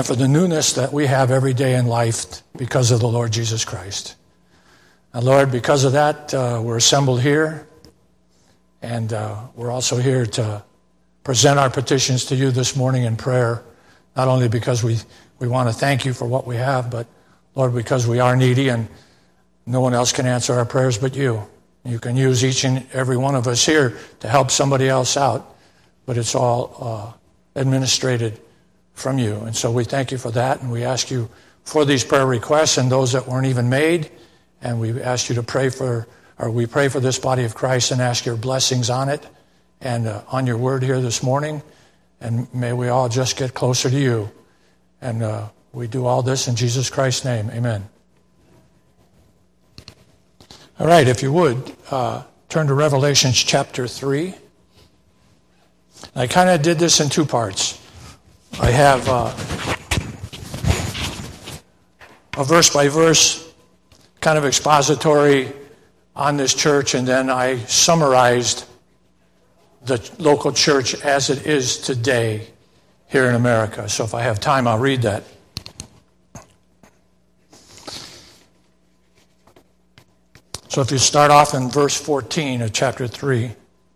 for the newness that we have every day in life because of the Lord Jesus Christ. And Lord, because of that, we're assembled here, and we're also here to present our petitions to you this morning in prayer, not only because we want to thank you for what we have, but, Lord, because we are needy and no one else can answer our prayers but you. You can use each and every one of us here to help somebody else out, but it's all administrated from you. And so we thank you for that, and we ask you for these prayer requests and those that weren't even made, and we ask you to pray for this body of Christ and ask your blessings on it and on your word here this morning, and may we all just get closer to you. And we do all this in Jesus Christ's name. Amen. All right, if you would, turn to Revelation chapter 3. I kind of did this in two parts. I have a verse-by-verse kind of expository on this church, and then I summarized the local church as it is today here in America. So if I have time, I'll read that. So if you start off in verse 14 of chapter 3,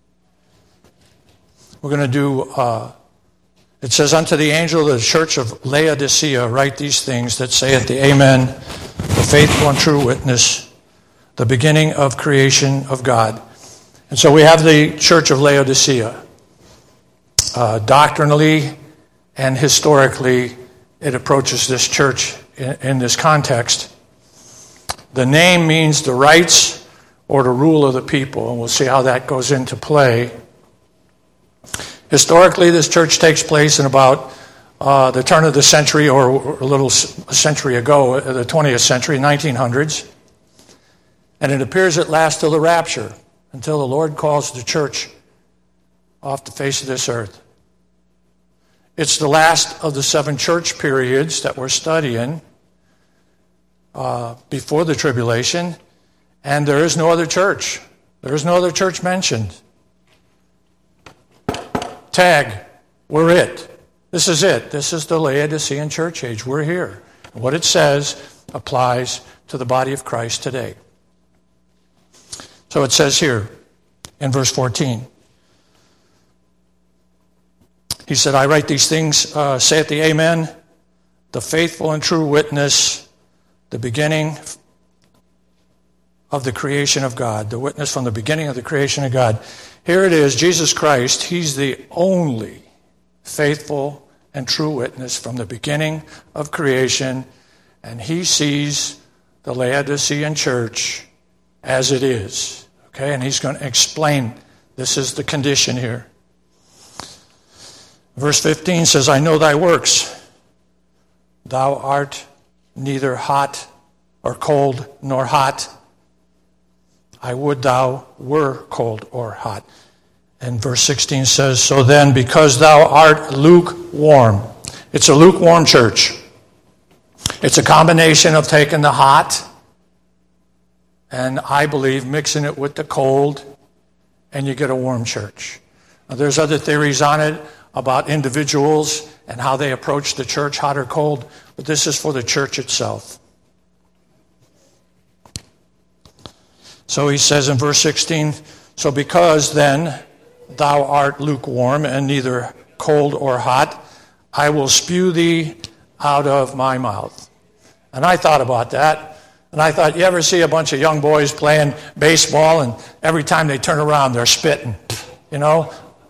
we're going to do, it says, unto the angel of the church of Laodicea write these things that saith the Amen, the faithful and true witness, the beginning of creation of God. And so we have the church of Laodicea. Doctrinally and historically, it approaches this church in this context. The name means the rights or the rule of the people, and we'll see how that goes into play. Historically, this church takes place in about the turn of the century, or a century ago, the 20th century, 1900s. And it appears it lasts till the rapture, until the Lord calls the church off the face of this earth. It's the last of the 7 church periods that we're studying before the tribulation, and there is no other church. There is no other church mentioned. Tag, we're it. This is it. This is the Laodicean church age. We're here. And what it says applies to the body of Christ today. So it says here in verse 14, he said, I write these things, saith the Amen, the faithful and true witness, the beginning of the creation of God, the witness from the beginning of the creation of God. Here it is, Jesus Christ, he's the only faithful and true witness from the beginning of creation, and he sees the Laodicean church as it is. Okay, and he's going to explain this is the condition here. Verse 15 says, I know thy works. Thou art neither hot or cold nor hot. I would thou were cold or hot. And verse 16 says, so then, because thou art lukewarm. It's a lukewarm church. It's a combination of taking the hot and, I believe, mixing it with the cold, and you get a warm church. Now, there's other theories on it about individuals and how they approach the church, hot or cold, but this is for the church itself. So he says in verse 16, so because then thou art lukewarm and neither cold or hot, I will spew thee out of my mouth. And I thought about that, and I thought, you ever see a bunch of young boys playing baseball, and every time they turn around, they're spitting, you know?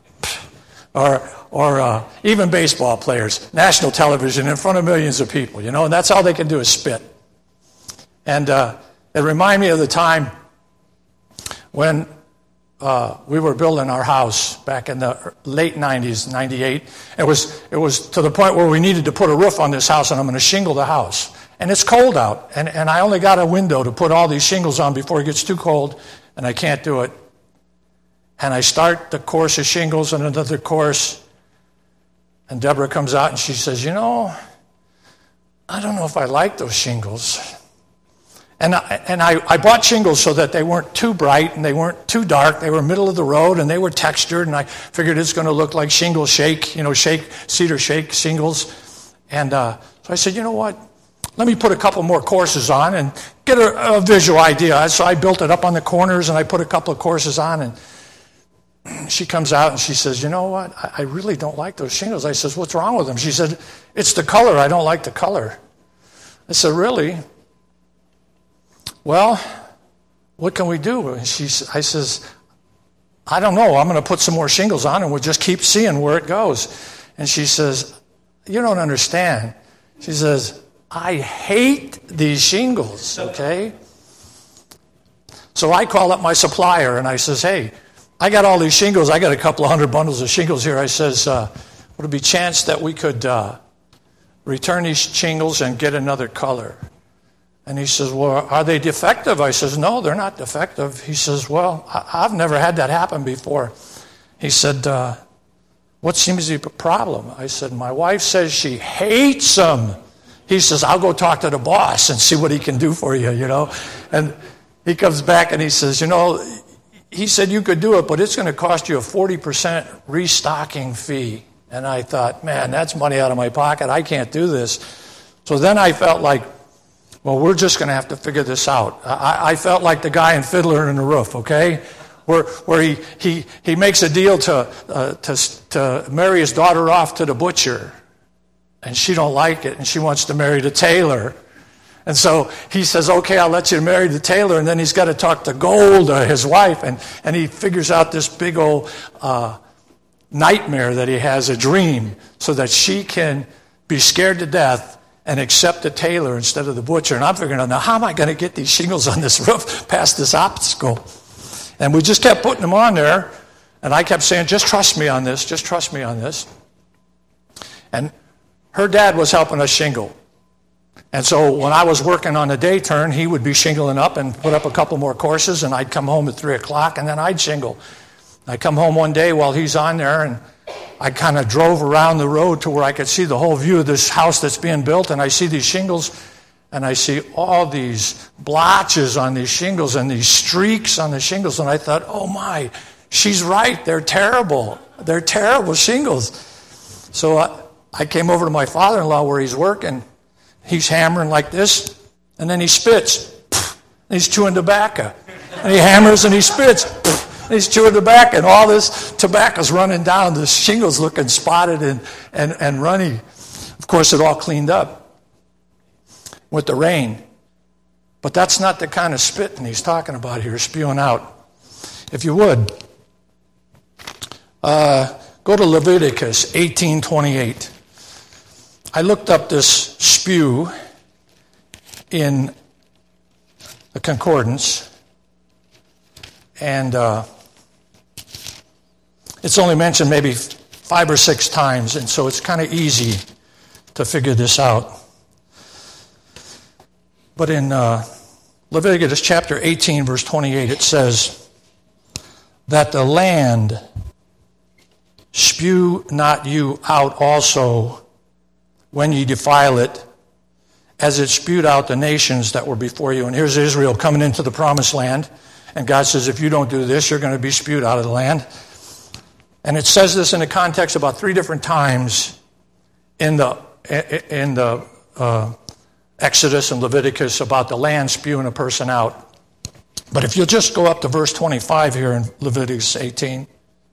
Or even baseball players, national television in front of millions of people, you know, and that's all they can do is spit. And it reminded me of the time when we were building our house back in the late 90s, 98. It was to the point where we needed to put a roof on this house, and I'm going to shingle the house. And it's cold out, and I only got a window to put all these shingles on before it gets too cold, and I can't do it. And I start the course of shingles and another course, and Deborah comes out and she says, you know, I don't know if I like those shingles. And I bought shingles so that they weren't too bright and they weren't too dark. They were middle of the road and they were textured, and I figured it's going to look like shingle shake, you know, cedar shake shingles. And so I said, you know what? Let me put a couple more courses on and get a visual idea. So I built it up on the corners, and I put a couple of courses on, and she comes out and she says, you know what? I really don't like those shingles. I says, what's wrong with them? She said, it's the color. I don't like the color. I said, really? Well, what can we do? I says, I don't know. I'm going to put some more shingles on, and we'll just keep seeing where it goes. And she says, you don't understand. She says, I hate these shingles, okay? So I call up my supplier, and I says, hey, I got all these shingles. I got a couple of 100 bundles of shingles here. I says, would it be a chance that we could return these shingles and get another color? And he says, well, are they defective? I says, no, they're not defective. He says, well, I've never had that happen before. He said, what seems to be the problem? I said, my wife says she hates them. He says, I'll go talk to the boss and see what he can do for you, you know. And he comes back and he says, you know, he said you could do it, but it's going to cost you a 40% restocking fee. And I thought, man, that's money out of my pocket. I can't do this. So then I felt like, well, we're just going to have to figure this out. I felt like the guy in Fiddler in the Roof, okay? Where he makes a deal to marry his daughter off to the butcher, and she don't like it, and she wants to marry the tailor. And so he says, okay, I'll let you marry the tailor, and then he's got to talk to Golda, his wife, and he figures out this big old nightmare that he has, a dream, so that she can be scared to death and accept the tailor instead of the butcher. And I'm figuring, now how am I going to get these shingles on this roof past this obstacle? And we just kept putting them on there, and I kept saying, just trust me on this, just trust me on this. And her dad was helping us shingle. And so when I was working on the day turn, he would be shingling up and put up a couple more courses, and I'd come home at 3 o'clock, and then I'd shingle. I come home one day while he's on there, and I kind of drove around the road to where I could see the whole view of this house that's being built, and I see these shingles, and I see all these blotches on these shingles and these streaks on the shingles, and I thought, oh my, she's right, they're terrible. They're terrible shingles. So I came over to my father-in-law where he's working. He's hammering like this, and then he spits. And he's chewing tobacco. And he hammers and he spits. And he's chewing tobacco, and all this tobacco's running down. The shingles looking spotted and runny. Of course, it all cleaned up with the rain. But that's not the kind of spitting he's talking about here, spewing out. If you would, go to Leviticus 18:28. I looked up this spew in the concordance, and it's only mentioned maybe 5 or 6 times, and so it's kind of easy to figure this out. But in Leviticus chapter 18, verse 28, it says, that the land spew not you out also when ye defile it, as it spewed out the nations that were before you. And here's Israel coming into the promised land. And God says, if you don't do this, you're going to be spewed out of the land. And it says this in the context about 3 different times in the Exodus and Leviticus about the land spewing a person out. But if you'll just go up to verse 25 here in Leviticus 18.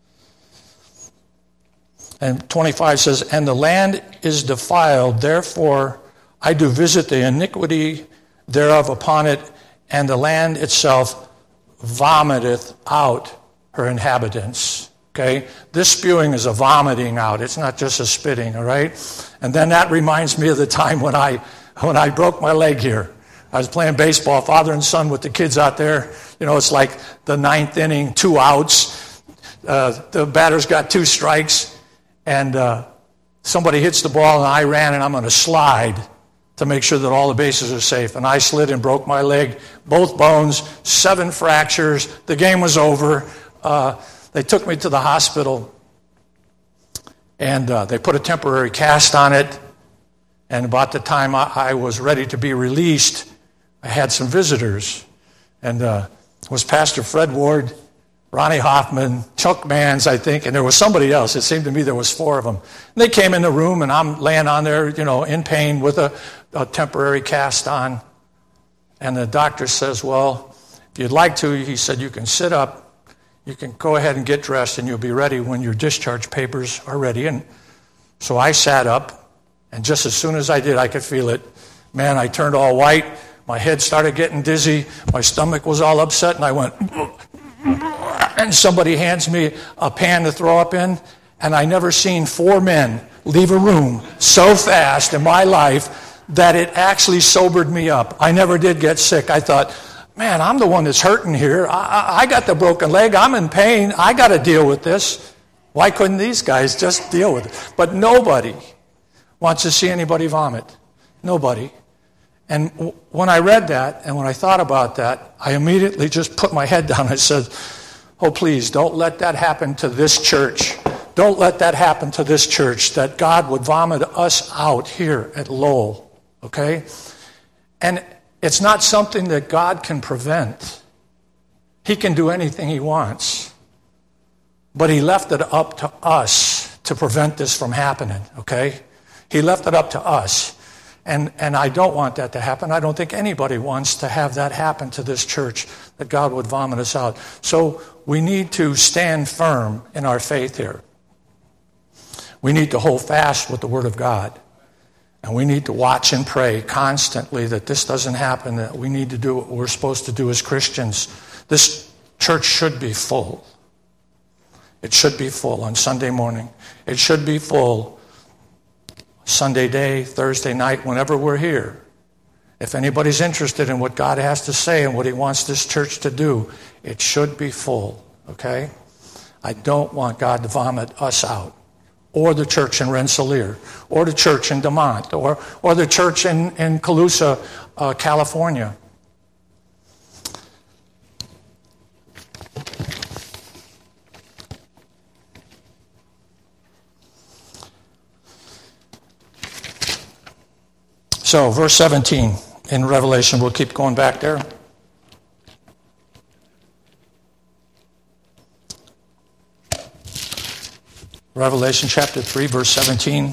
And 25 says, and the land is defiled, therefore I do visit the iniquity thereof upon it, and the land itself vomiteth out her inhabitants. Okay? This spewing is a vomiting out. It's not just a spitting, all right? And then that reminds me of the time when I broke my leg here. I was playing baseball, father and son with the kids out there. You know, it's like the 9th inning, 2 outs. The batter's got 2 strikes. And somebody hits the ball, and I ran, and I'm going to slide to make sure that all the bases are safe. And I slid and broke my leg, both bones, 7 fractures. The game was over. They took me to the hospital, and they put a temporary cast on it. And about the time I was ready to be released, I had some visitors. And it was Pastor Fred Ward, Ronnie Hoffman, Chuck Mans, I think, and there was somebody else. It seemed to me there was 4 of them. And they came in the room, and I'm laying on there, in pain with a temporary cast on. And the doctor says, well, if you'd like to, he said, you can sit up, you can go ahead and get dressed, and you'll be ready when your discharge papers are ready. And so I sat up, and just as soon as I did, I could feel it. Man, I turned all white. My head started getting dizzy. My stomach was all upset, and I went, and somebody hands me a pan to throw up in, and I never seen 4 men leave a room so fast in my life that it actually sobered me up. I never did get sick. I thought, man, I'm the one that's hurting here. I got the broken leg. I'm in pain. I got to deal with this. Why couldn't these guys just deal with it? But nobody wants to see anybody vomit. Nobody. And when I read that and when I thought about that, I immediately just put my head down and said, oh, please, don't let that happen to this church. Don't let that happen to this church, that God would vomit us out here at Lowell, okay? And it's not something that God can prevent. He can do anything he wants. But he left it up to us to prevent this from happening, okay? He left it up to us. And I don't want that to happen. I don't think anybody wants to have that happen to this church, that God would vomit us out. So we need to stand firm in our faith here. We need to hold fast with the Word of God. And we need to watch and pray constantly that this doesn't happen, that we need to do what we're supposed to do as Christians. This church should be full. It should be full on Sunday morning. It should be full Sunday day, Thursday night, whenever we're here. If anybody's interested in what God has to say and what he wants this church to do, it should be full, okay? I don't want God to vomit us out, or the church in Rensselaer, or the church in DeMont, or the church in Colusa, California. So, verse 17 in Revelation, we'll keep going back there. Revelation chapter 3, verse 17.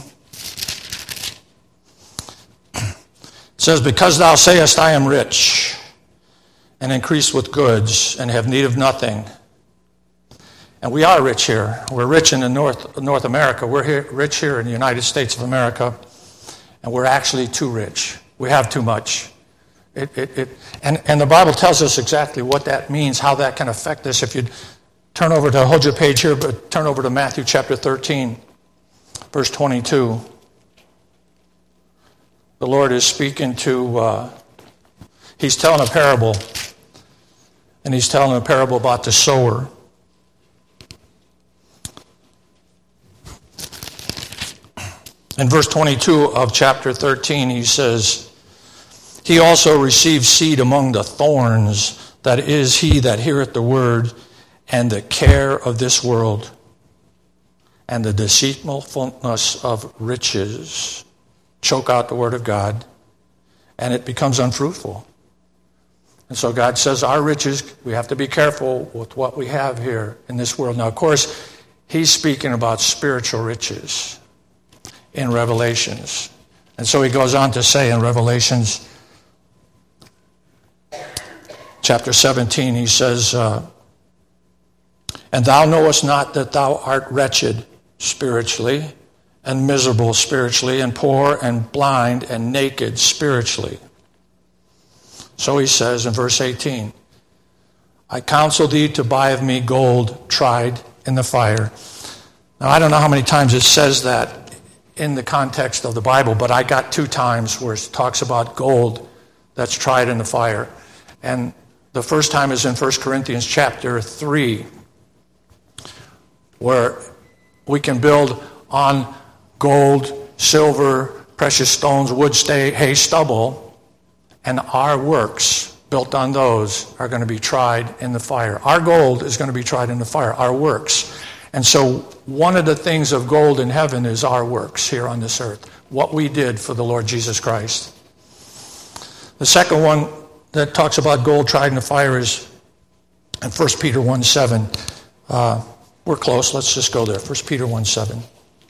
It says, because thou sayest, I am rich, and increase with goods, and have need of nothing. And we are rich here. We're rich in the North America. We're rich here in the United States of America. And we're actually too rich. We have too much. And the Bible tells us exactly what that means, how that can affect us. If you'd hold your page here, but turn over to Matthew chapter 13, verse 22. The Lord is speaking to, he's telling a parable. And he's telling a parable about the sower. In verse 22 of chapter 13, he says, he also received seed among the thorns, that is, he that heareth the word, and the care of this world, and the deceitfulness of riches choke out the word of God, and it becomes unfruitful. And so God says our riches, we have to be careful with what we have here in this world. Now, of course, he's speaking about spiritual riches in Revelations. And so he goes on to say in Revelations chapter 17, he says, and thou knowest not that thou art wretched spiritually, and miserable spiritually, and poor, and blind, and naked spiritually. So he says in verse 18, I counsel thee to buy of me gold tried in the fire. Now, I don't know how many times it says that in the context of the Bible, but I got 2 times where it talks about gold that's tried in the fire. And the first time is in 1 Corinthians chapter 3, where we can build on gold, silver, precious stones, wood, hay, stubble, and our works built on those are going to be tried in the fire. Our gold is going to be tried in the fire, our works. And so one of the things of gold in heaven is our works here on this earth, what we did for the Lord Jesus Christ. The second one that talks about gold tried in the fire is And 1 Peter 1:7, we're close, let's just go there. 1 Peter 1:7.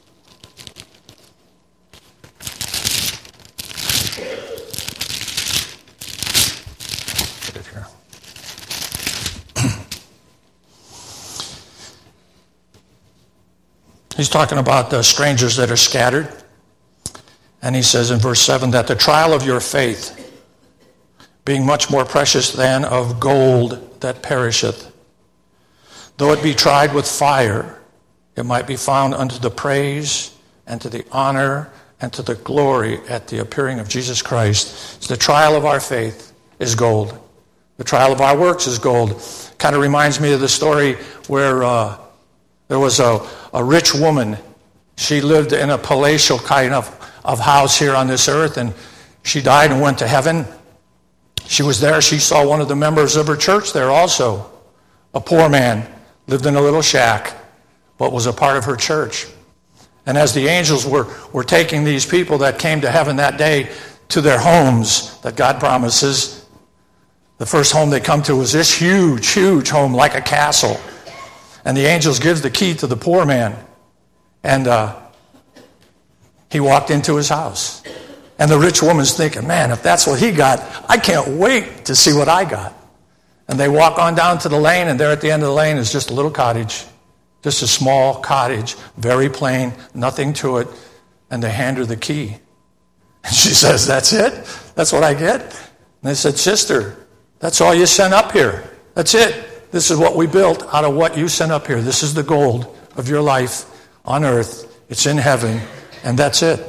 Put it here. He's talking about the strangers that are scattered. And he says in verse 7 that the trial of your faith, being much more precious than of gold that perisheth, though it be tried with fire, it might be found unto the praise and to the honor and to the glory at the appearing of Jesus Christ. So the trial of our faith is gold. The trial of our works is gold. Kind of reminds me of the story where there was a rich woman. She lived in a palatial kind of house here on this earth, and she died and went to heaven. She was there. She saw one of the members of her church there also. A poor man, lived in a little shack, but was a part of her church. And as the angels were taking these people that came to heaven that day to their homes that God promises, the first home they come to was this huge, huge home like a castle. And the angels gives the key to the poor man. And he walked into his house. And the rich woman's thinking, man, if that's what he got, I can't wait to see what I got. And they walk on down to the lane, and there at the end of the lane is just a little cottage. Just a small cottage, very plain, nothing to it. And they hand her the key. And she says, that's it? That's what I get? And they said, sister, that's all you sent up here. That's it. This is what we built out of what you sent up here. This is the gold of your life on earth. It's in heaven. And that's it.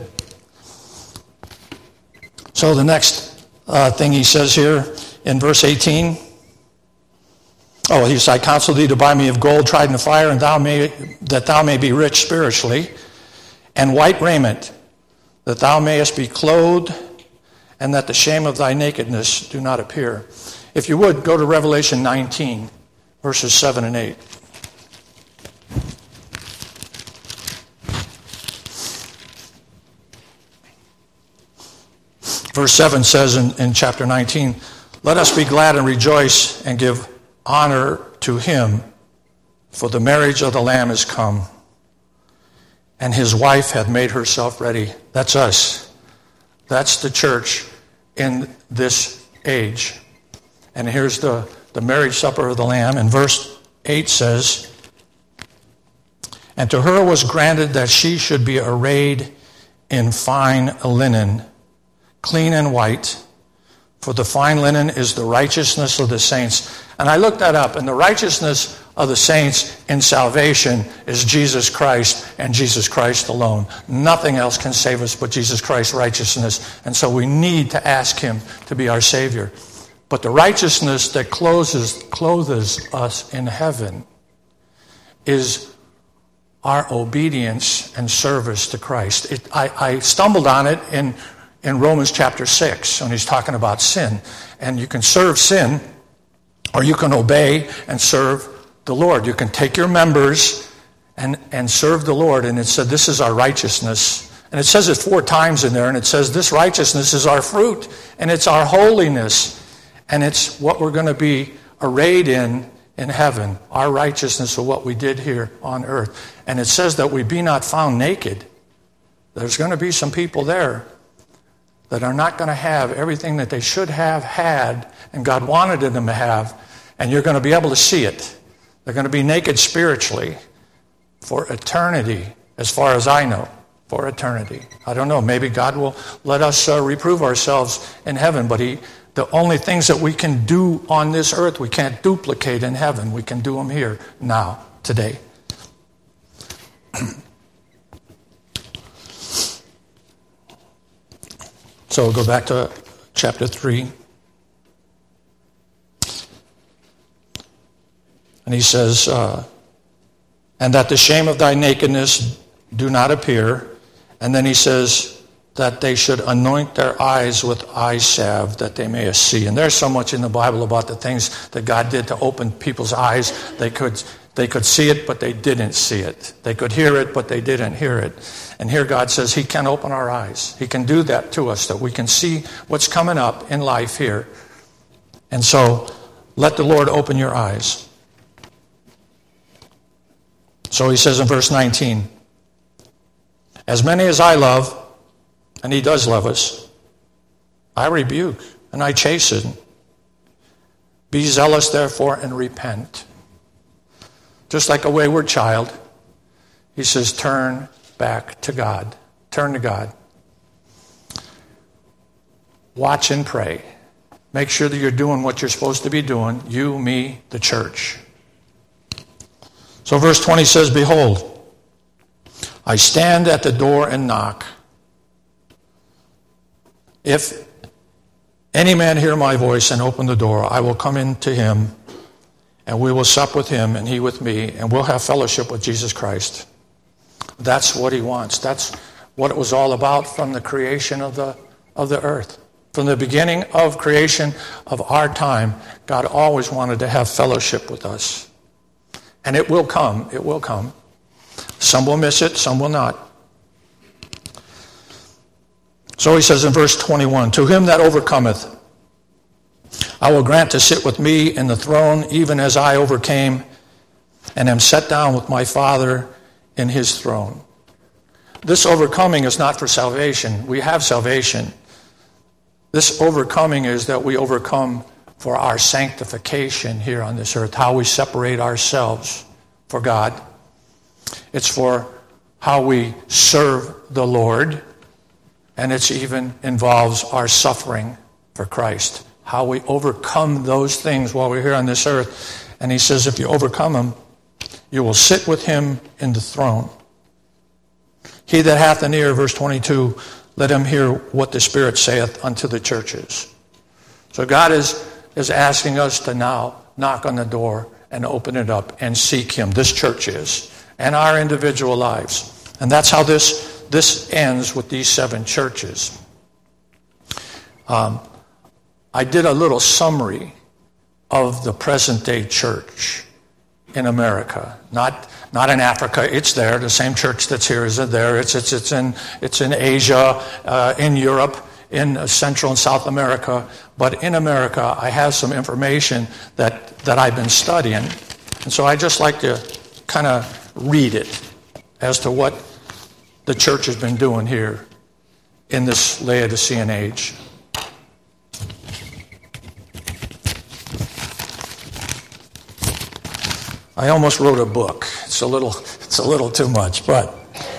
So the next thing he says here in verse 18. Oh, he says, I counsel thee to buy me of gold tried in the fire, and that thou may be rich spiritually, and white raiment, that thou mayest be clothed, and that the shame of thy nakedness do not appear. If you would, go to Revelation 19, verses 7 and 8. Verse 7 says in chapter 19, let us be glad and rejoice and give honor to him, for the marriage of the Lamb is come, and his wife hath made herself ready. That's us. That's the church in this age. And here's the marriage supper of the Lamb. And verse 8 says, and to her was granted that she should be arrayed in fine linen, clean and white, for the fine linen is the righteousness of the saints. And I looked that up, and the righteousness of the saints in salvation is Jesus Christ and Jesus Christ alone. Nothing else can save us but Jesus Christ's righteousness. And so we need to ask him to be our Savior. But the righteousness that clothes us in heaven is our obedience and service to Christ. I stumbled on it in Romans chapter 6, when he's talking about sin. And you can serve sin, or you can obey and serve the Lord. You can take your members and serve the Lord. And it said, this is our righteousness. And it says it 4 times in there, and it says this righteousness is our fruit, and it's our holiness, and it's what we're going to be arrayed in heaven, our righteousness of what we did here on earth. And it says that we be not found naked. There's going to be some people there that are not going to have everything that they should have had and God wanted them to have, and you're going to be able to see it. They're going to be naked spiritually for eternity, as far as I know, for eternity. I don't know, maybe God will let us reprove ourselves in heaven, but the only things that we can do on this earth, we can't duplicate in heaven. We can do them here, now, today. So we'll go back to chapter 3. And he says, and that the shame of thy nakedness do not appear. And then he says that they should anoint their eyes with eye salve that they may see. And there's so much in the Bible about the things that God did to open people's eyes. They could see it, but they didn't see it. They could hear it, but they didn't hear it. And here God says he can open our eyes. He can do that to us, that we can see what's coming up in life here. And so let the Lord open your eyes. So he says in verse 19, as many as I love, and he does love us, I rebuke and I chasten. Be zealous, therefore, and repent. Just like a wayward child, he says, turn back to God. Turn to God. Watch and pray. Make sure that you're doing what you're supposed to be doing. You, me, the church. So verse 20 says, behold, I stand at the door and knock. If any man hear my voice and open the door, I will come in to him, and we will sup with him and he with me, and we'll have fellowship with Jesus Christ. That's what he wants. That's what it was all about from the creation of the earth. From the beginning of creation of our time, God always wanted to have fellowship with us. And it will come. It will come. Some will miss it, some will not. So he says in verse 21, to him that overcometh, I will grant to sit with me in the throne, even as I overcame and am set down with my Father in his throne. This overcoming is not for salvation. We have salvation. This overcoming is that we overcome for our sanctification here on this earth, how we separate ourselves for God. It's for how we serve the Lord, and it even involves our suffering for Christ, how we overcome those things while we're here on this earth. And he says if you overcome them, you will sit with him in the throne. He that hath an ear, verse 22, let him hear what the Spirit saith unto the churches. So God is asking us to now knock on the door and open it up and seek him. This church is, and our individual lives. And that's how this ends with these 7 churches. I did a little summary of the present day church in America, not in Africa. It's there. The same church that's here is there. It's in Asia, in Europe, in Central and South America. But in America, I have some information that I've been studying, and so I just like to kind of read it as to what the church has been doing here in this Laodicean age. I almost wrote a book. It's a little too much, but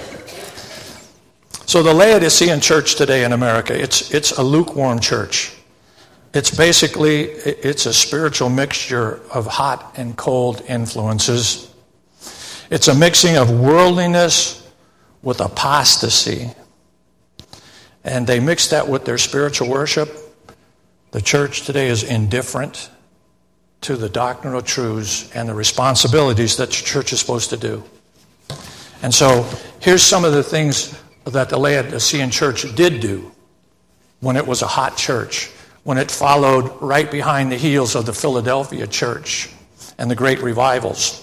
so the Laodicean church today in America, it's a lukewarm church. It's a spiritual mixture of hot and cold influences. It's a mixing of worldliness with apostasy. And they mix that with their spiritual worship. The church today is indifferent to the doctrinal truths and the responsibilities that the church is supposed to do. And so here's some of the things that the Laodicean church did do when it was a hot church, when it followed right behind the heels of the Philadelphia church and the great revivals.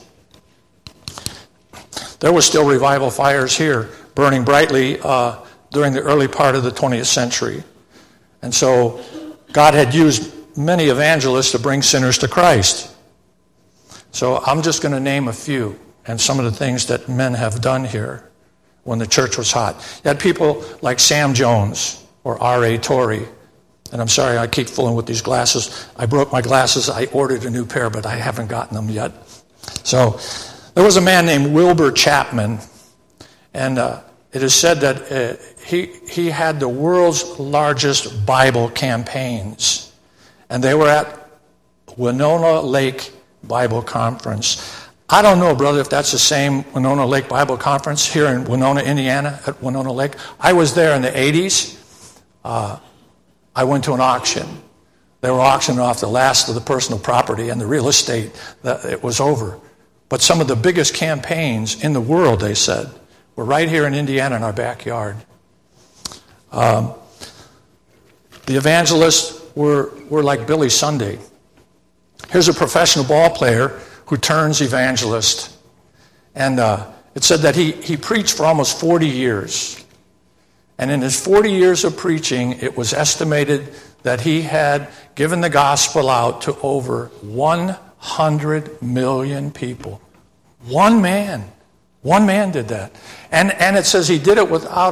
There were still revival fires here burning brightly during the early part of the 20th century. And so God had used many evangelists to bring sinners to Christ. So I'm just going to name a few and some of the things that men have done here when the church was hot. You had people like Sam Jones or R.A. Torrey. And I'm sorry, I keep fooling with these glasses. I broke my glasses. I ordered a new pair, but I haven't gotten them yet. So there was a man named Wilbur Chapman, and it is said that he had the world's largest Bible campaigns. And they were at Winona Lake Bible Conference. I don't know, brother, if that's the same Winona Lake Bible Conference here in Winona, Indiana, at Winona Lake. I was there in the 80s. I went to an auction. They were auctioning off the last of the personal property and the real estate. It was over. But some of the biggest campaigns in the world, they said, were right here in Indiana in our backyard. The evangelists were like Billy Sunday. Here's a professional ball player who turns evangelist. And it said that he preached for almost 40 years. And in his 40 years of preaching, it was estimated that he had given the gospel out to over 100 million people. One man One man did that. And it says he did it without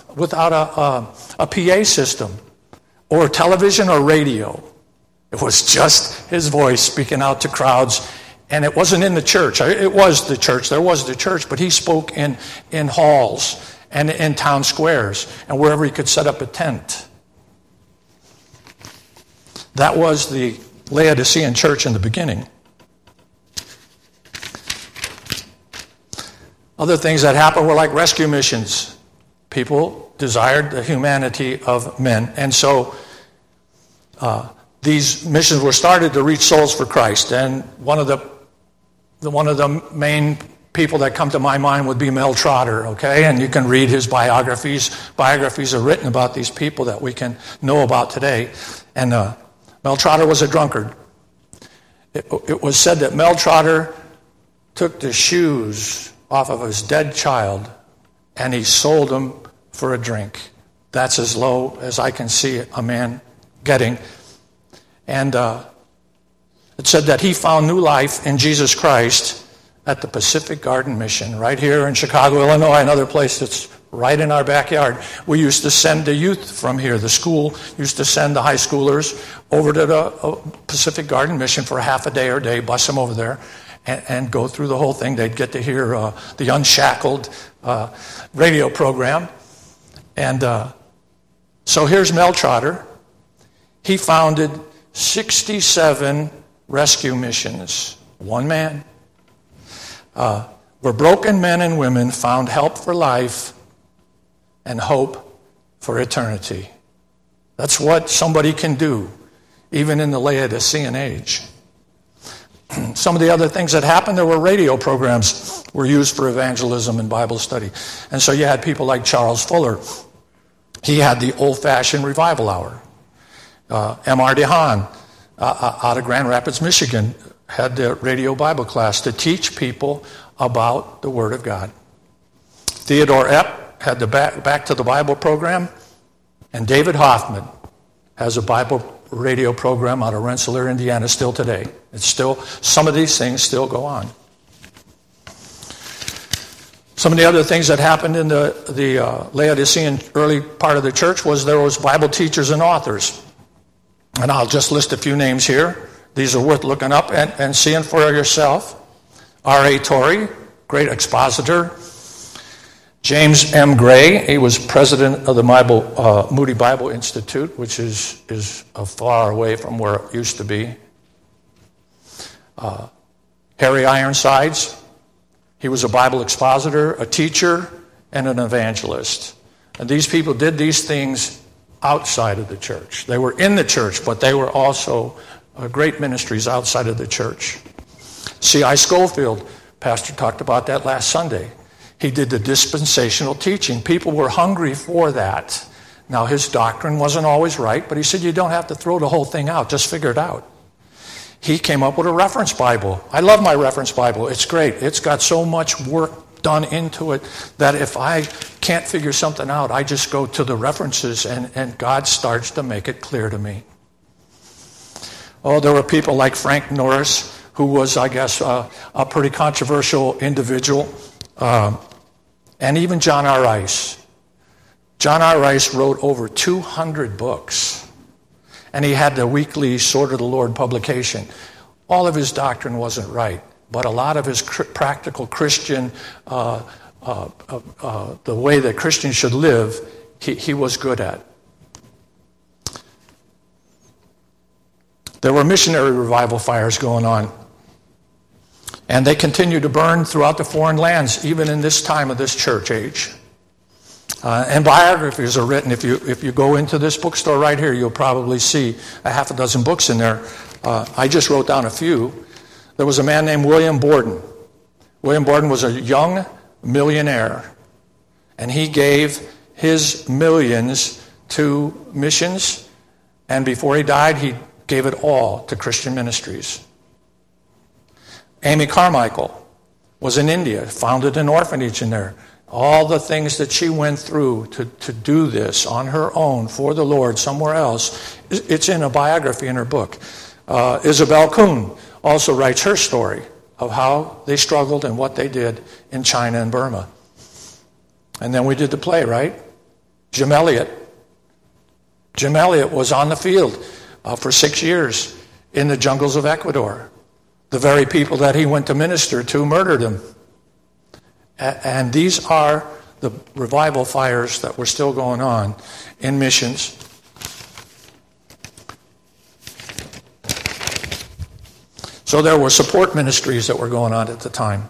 a PA system or television or radio. It was just his voice speaking out to crowds. And it wasn't in the church. It was the church. There was the church. But he spoke in halls and in town squares and wherever he could set up a tent. That was the Laodicean church in the beginning. Other things that happened were like rescue missions. People desired the humanity of men. And so these missions were started to reach souls for Christ. And one of the main people that come to my mind would be Mel Trotter, okay? And you can read his biographies. Biographies are written about these people that we can know about today. And Mel Trotter was a drunkard. It was said that Mel Trotter took the shoes off of his dead child and he sold them for a drink. That's as low as I can see a man getting. And it said that he found new life in Jesus Christ at the Pacific Garden Mission right here in Chicago, Illinois, another place that's right in our backyard. We used to send the youth from here. The school used to send the high schoolers over to the Pacific Garden Mission for a half a day or a day, bus them over there, and go through the whole thing. They'd get to hear the Unshackled radio program. And so here's Mel Trotter. He founded 67 rescue missions. One man. Where broken men and women found help for life and hope for eternity. That's what somebody can do, even in the Laodicean age. Some of the other things that happened, there were radio programs were used for evangelism and Bible study. And so you had people like Charles Fuller. He had the old-fashioned revival hour. M.R. DeHaan out of Grand Rapids, Michigan, had the radio Bible class to teach people about the Word of God. Theodore Epp had the Back to the Bible program, and David Hoffman has a Bible radio program out of Rensselaer, Indiana, still today. It's still, some of these things still go on. Some of the other things that happened in the Laodicean early part of the church was there was Bible teachers and authors. And I'll just list a few names here. These are worth looking up and seeing for yourself. R.A. Torrey, great expositor. James M. Gray, he was president of the Moody Bible Institute, which is far away from where it used to be. Harry Ironsides, he was a Bible expositor, a teacher, and an evangelist. And these people did these things outside of the church. They were in the church, but they were also great ministries outside of the church. C.I. Schofield, pastor talked about that last Sunday. He did the dispensational teaching. People were hungry for that. Now, his doctrine wasn't always right, but he said you don't have to throw the whole thing out. Just figure it out. He came up with a reference Bible. I love my reference Bible. It's great. It's got so much work done into it that if I can't figure something out, I just go to the references and God starts to make it clear to me. Oh, there were people like Frank Norris, who was, I guess, a pretty controversial individual. And even John R. Rice. John R. Rice wrote over 200 books. And he had the weekly Sword of the Lord publication. All of his doctrine wasn't right, but a lot of his practical Christian, the way that Christians should live, he was good at. There were missionary revival fires going on. And they continue to burn throughout the foreign lands, even in this time of this church age. And biographies are written. If you go into this bookstore right here, you'll probably see a half a dozen books in there. I just wrote down a few. There was a man named William Borden. William Borden was a young millionaire. And he gave his millions to missions. And before he died, he gave it all to Christian ministries. Amy Carmichael was in India, founded an orphanage in there. All the things that she went through to do this on her own for the Lord somewhere else, it's in a biography in her book. Isabel Kuhn also writes her story of how they struggled and what they did in China and Burma. And then we did the play, right? Jim Elliot. Jim Elliot was on the field for 6 years in the jungles of Ecuador. The very people that he went to minister to murdered him. And these are the revival fires that were still going on in missions. So there were support ministries that were going on at the time.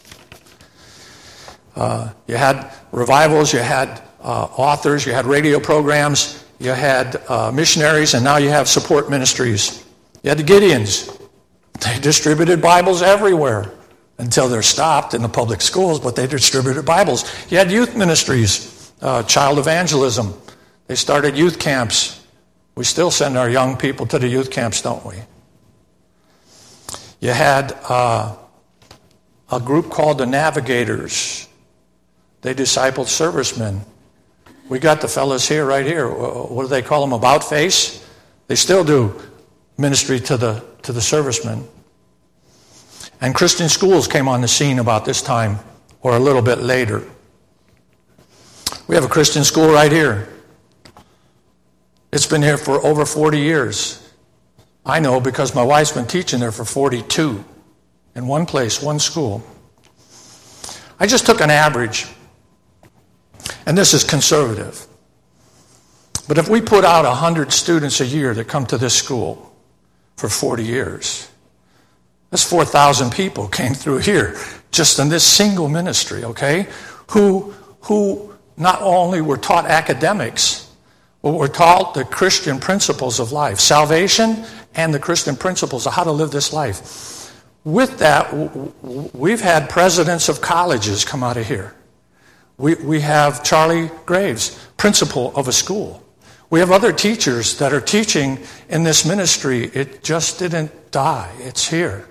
You had revivals, you had authors, you had radio programs, you had missionaries, and now you have support ministries. You had the Gideons. They distributed Bibles everywhere until they're stopped in the public schools, but they distributed Bibles. You had youth ministries, child evangelism. They started youth camps. We still send our young people to the youth camps, don't we? You had a group called the Navigators. They discipled servicemen. We got the fellas here, right here. What do they call them? About face? They still do ministry to the servicemen. And Christian schools came on the scene about this time or a little bit later. We have a Christian school right here. It's been here for over 40 years. I know because my wife's been teaching there for 42 in one place, one school. I just took an average, and this is conservative. But if we put out 100 students a year that come to this school for 40 years, that's 4,000 people came through here just in this single ministry, okay? Who not only were taught academics, but were taught the Christian principles of life, salvation and the Christian principles of how to live this life. With that, we've had presidents of colleges come out of here. We have Charlie Graves, principal of a school. We have other teachers that are teaching in this ministry. It just didn't die. It's here.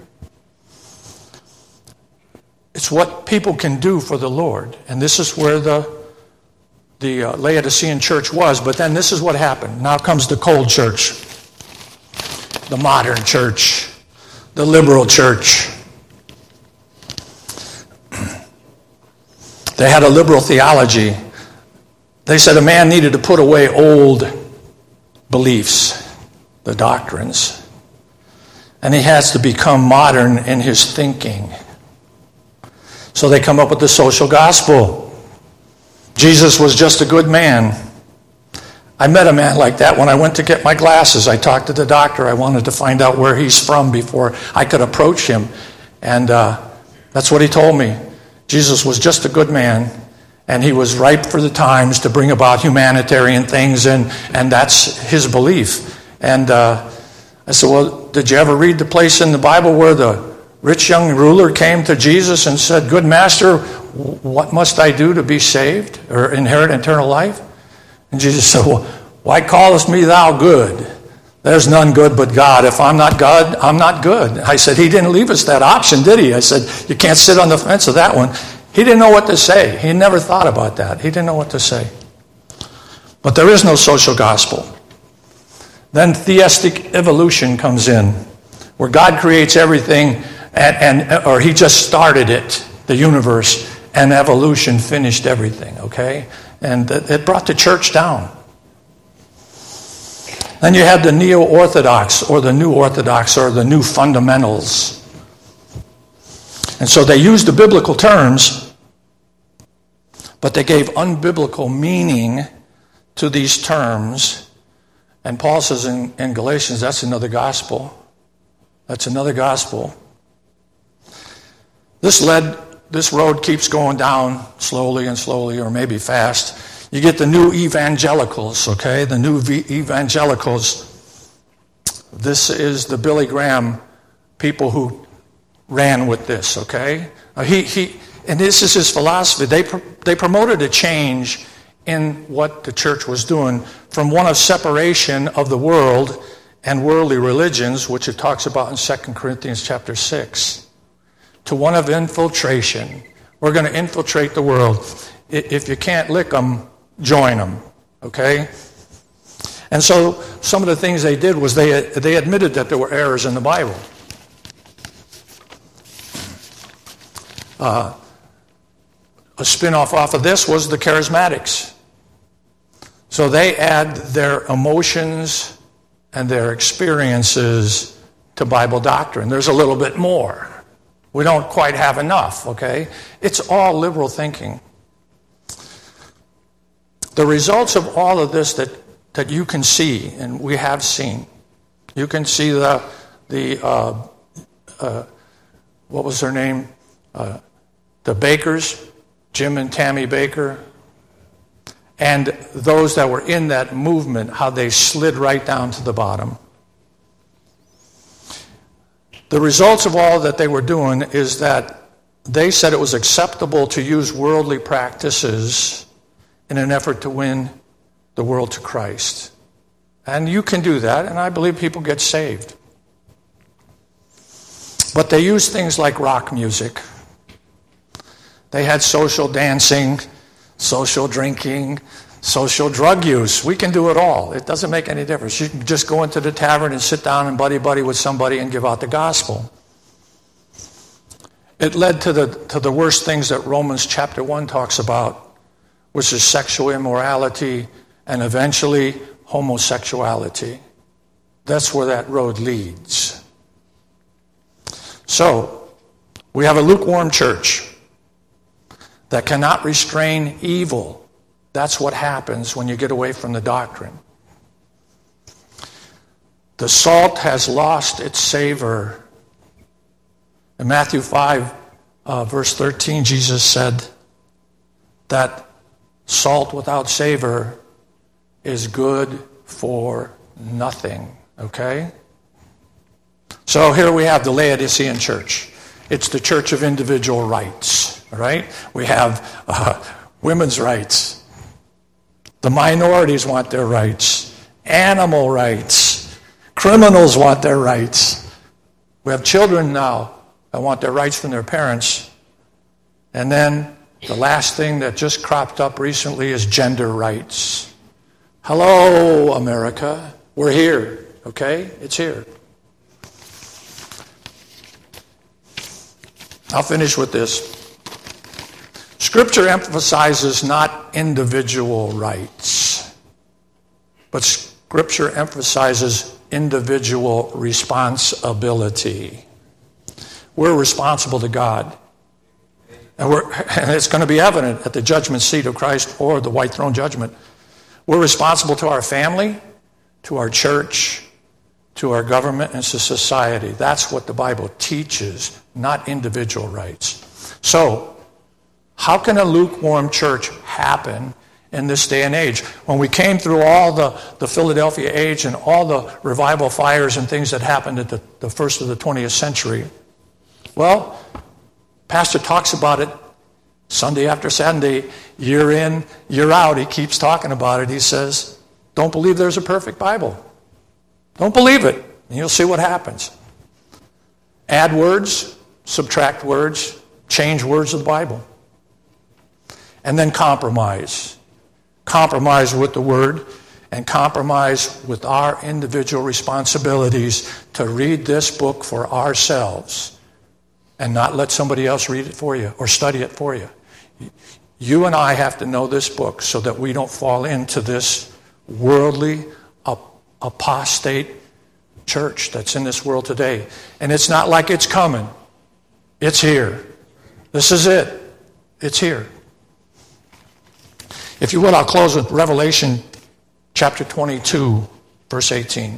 It's what people can do for the Lord. And this is where the Laodicean church was. But then this is what happened. Now comes the cold church, the modern church, the liberal church. They had a liberal theology. They said a man needed to put away old beliefs, the doctrines, and he has to become modern in his thinking. So they come up with the social gospel. Jesus was just a good man. I met a man like that when I went to get my glasses. I talked to the doctor. I wanted to find out where he's from before I could approach him. And that's what he told me. Jesus was just a good man, and he was ripe for the times to bring about humanitarian things, and that's his belief. And I said, well, did you ever read the place in the Bible where the rich young ruler came to Jesus and said, "Good master, what must I do to be saved or inherit eternal life?" And Jesus said, well, "Why callest me thou good? There's none good but God. If I'm not God, I'm not good." I said, he didn't leave us that option, did he? I said, you can't sit on the fence of that one. He didn't know what to say. He never thought about that. He didn't know what to say. But there is no social gospel. Then theistic evolution comes in, where God creates everything, or he just started it, the universe, and evolution finished everything, okay? And it brought the church down. Then you have the neo-orthodox, or the new orthodox, or the new fundamentals. And so they used the biblical terms, but they gave unbiblical meaning to these terms. And Paul says in Galatians, that's another gospel. That's another gospel. This road keeps going down slowly and slowly, or maybe fast. You get the new evangelicals, okay? The new evangelicals. This is the Billy Graham people who ran with this, okay? And this is his philosophy. They promoted a change in what the church was doing from one of separation of the world and worldly religions, which it talks about in 2 Corinthians chapter 6, to one of infiltration. We're going to infiltrate the world. If you can't lick them, join them, okay? And so some of the things they did was they admitted that there were errors in the Bible. a spin-off off of this was the Charismatics. So they add their emotions and their experiences to Bible doctrine. There's a little bit more. We don't quite have enough, okay? It's all liberal thinking. The results of all of this that you can see, and we have seen, you can see the what was their name? The Bakers, Jim and Tammy Baker, and those that were in that movement, how they slid right down to the bottom. The results of all that they were doing is that they said it was acceptable to use worldly practices in an effort to win the world to Christ. And you can do that, and I believe people get saved. But they use things like rock music. They had social dancing, social drinking, social drug use. We can do it all. It doesn't make any difference. You can just go into the tavern and sit down and buddy-buddy with somebody and give out the gospel. It led to the worst things that Romans chapter 1 talks about, which is sexual immorality and eventually homosexuality. That's where that road leads. So, we have a lukewarm church that cannot restrain evil. That's what happens when you get away from the doctrine. The salt has lost its savor. In Matthew 5, verse 13, Jesus said that salt without savor is good for nothing. Okay? So here we have the Laodicean church. It's the church of individual rights. Right? We have women's rights. The minorities want their rights. Animal rights. Criminals want their rights. We have children now that want their rights from their parents. And then the last thing that just cropped up recently is gender rights. Hello, America. We're here. Okay? It's here. I'll finish with this. Scripture emphasizes not individual rights, but Scripture emphasizes individual responsibility. We're responsible to God. And it's going to be evident at the judgment seat of Christ or the white throne judgment. We're responsible to our family, to our church, to our government, and to society. That's what the Bible teaches, not individual rights. So, how can a lukewarm church happen in this day and age? When we came through all the Philadelphia age and all the revival fires and things that happened at the first of the 20th century, well, Pastor talks about it Sunday after Sunday, year in, year out. He keeps talking about it. He says, don't believe there's a perfect Bible. Don't believe it, and you'll see what happens. Add words, subtract words, change words of the Bible. And then compromise. Compromise with the Word and compromise with our individual responsibilities to read this book for ourselves and not let somebody else read it for you or study it for you. You and I have to know this book so that we don't fall into this worldly, apostate church that's in this world today. And it's not like it's coming. It's here. This is it. It's here. If you will, I'll close with Revelation chapter 22, verse 18.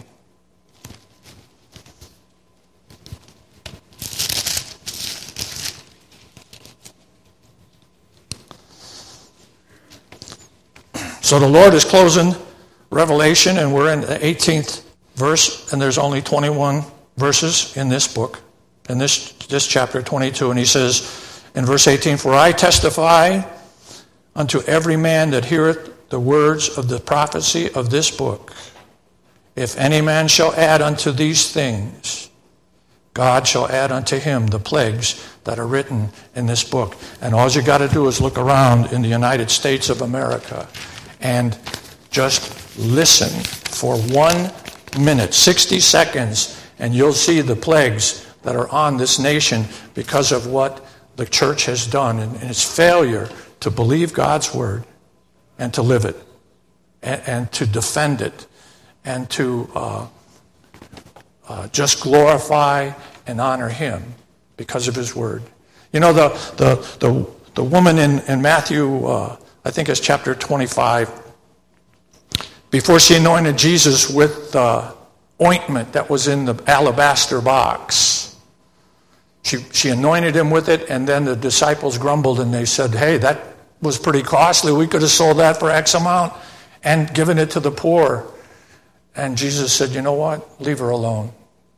So the Lord is closing Revelation, and we're in the 18th verse, and there's only 21 verses in this book, in this chapter 22. And he says in verse 18, "For I testify unto every man that heareth the words of the prophecy of this book, if any man shall add unto these things, God shall add unto him the plagues that are written in this book." And all you got to do is look around in the United States of America and just listen for 1 minute, 60 seconds, and you'll see the plagues that are on this nation because of what the church has done in its failure to believe God's word and to live it and to defend it and to just glorify and honor him because of his word. You know, the woman in Matthew, I think it's chapter 25, before she anointed Jesus with ointment that was in the alabaster box, she anointed him with it, and then the disciples grumbled and they said, hey, that was pretty costly. We could have sold that for X amount and given it to the poor. And Jesus said, you know what? Leave her alone.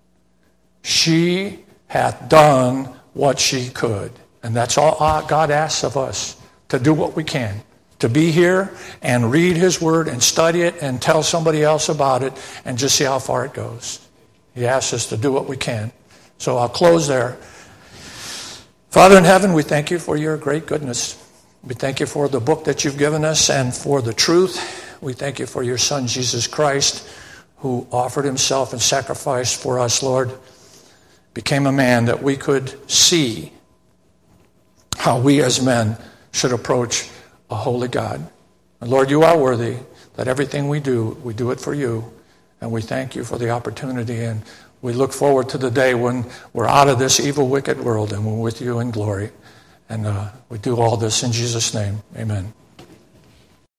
She hath done what she could. And that's all God asks of us, to do what we can. To be here and read his word and study it and tell somebody else about it and just see how far it goes. He asks us to do what we can. So I'll close there. Father in heaven, we thank you for your great goodness. We thank you for the book that you've given us and for the truth. We thank you for your Son, Jesus Christ, who offered himself and sacrificed for us, Lord, became a man that we could see how we as men should approach a holy God. And Lord, you are worthy that everything we do it for you. And we thank you for the opportunity. And we look forward to the day when we're out of this evil, wicked world and we're with you in glory. And we do all this in Jesus' name. Amen.